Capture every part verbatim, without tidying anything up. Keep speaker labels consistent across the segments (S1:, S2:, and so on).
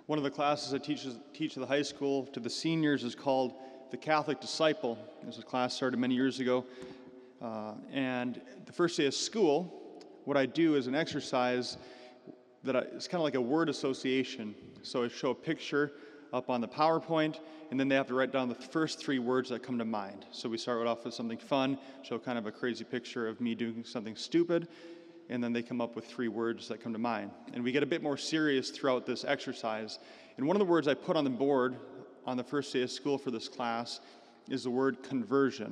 S1: One of the classes I teach, teach at the high school to the seniors is called The Catholic Disciple. This class started many years ago. Uh, and the first day of school, what I do is an exercise that I, it's kind of like a word association. So I show a picture up on the PowerPoint, and then they have to write down the first three words that come to mind. So we start off with something fun, show kind of a crazy picture of me doing something stupid, and then they come up with three words that come to mind. And we get a bit more serious throughout this exercise. And one of the words I put on the board on the first day of school for this class is the word conversion.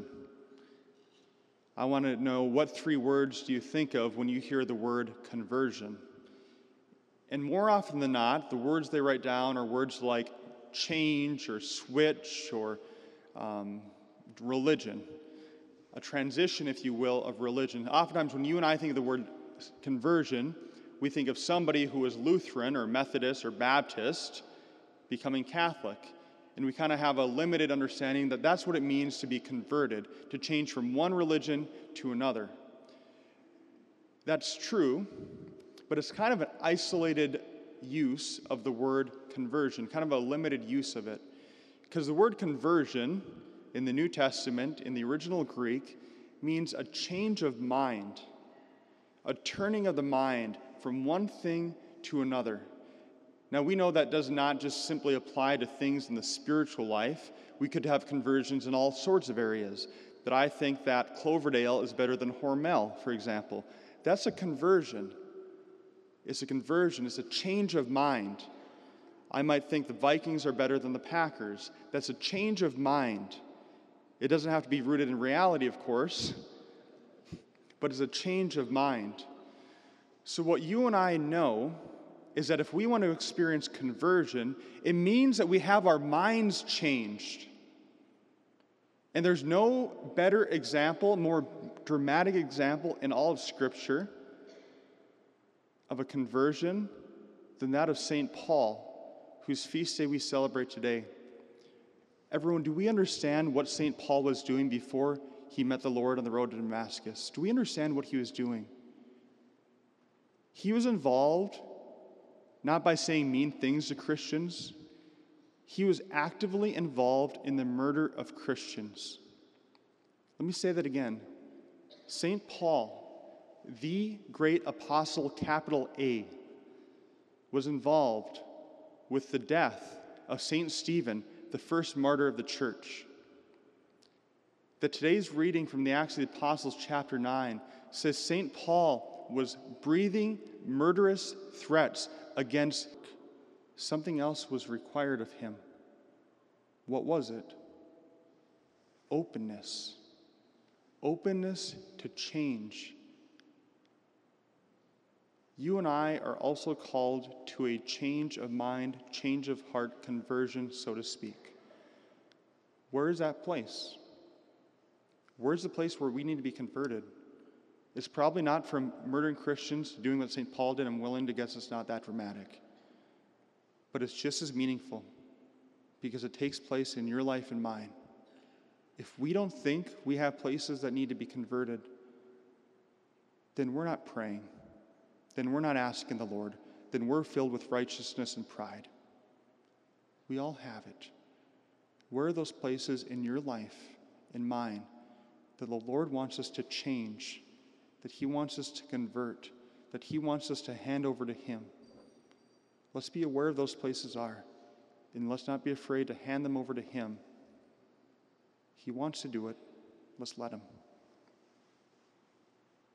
S1: I want to know, what three words do you think of when you hear the word conversion? And more often than not, the words they write down are words like change or switch or um, religion. A transition, if you will, of religion. Oftentimes when you and I think of the word conversion, we think of somebody who is Lutheran or Methodist or Baptist becoming Catholic. And we kind of have a limited understanding that that's what it means to be converted, to change from one religion to another. That's true, but it's kind of an isolated use of the word conversion, kind of a limited use of it. Because the word conversion in the New Testament, in the original Greek, means a change of mind, a turning of the mind from one thing to another. Now, we know that does not just simply apply to things in the spiritual life. We could have conversions in all sorts of areas. That I think that Cloverdale is better than Hormel, for example. That's a conversion. It's a conversion. It's a change of mind. I might think the Vikings are better than the Packers. That's a change of mind. It doesn't have to be rooted in reality, of course, but it's a change of mind. So what you and I know is that if we want to experience conversion, it means that we have our minds changed. And there's no better example, more dramatic example in all of Scripture of a conversion than that of Saint Paul, whose feast day we celebrate today. Everyone, do we understand what Saint Paul was doing before he met the Lord on the road to Damascus? Do we understand what he was doing? He was involved not by saying mean things to Christians. He was actively involved in the murder of Christians. Let me say that again. Saint Paul, the great apostle, capital A, was involved with the death of Saint Stephen, the first martyr of the church. That today's reading from the Acts of the Apostles, chapter nine, says Saint Paul was breathing murderous threats against. Something else was required of him. What was it? Openness. Openness to change. You and I are also called to a change of mind, change of heart, conversion, so to speak. Where is that place? Where's the place where we need to be converted? It's probably not from murdering Christians, doing what Saint Paul did. I'm willing to guess it's not that dramatic. But it's just as meaningful because it takes place in your life and mine. If we don't think we have places that need to be converted, then we're not praying. Then we're not asking the Lord. Then we're filled with righteousness and pride. We all have it. Where are those places in your life and mine that the Lord wants us to change, that he wants us to convert, that he wants us to hand over to him? Let's be aware of those places are, and let's not be afraid to hand them over to him. He wants to do it. Let's let him.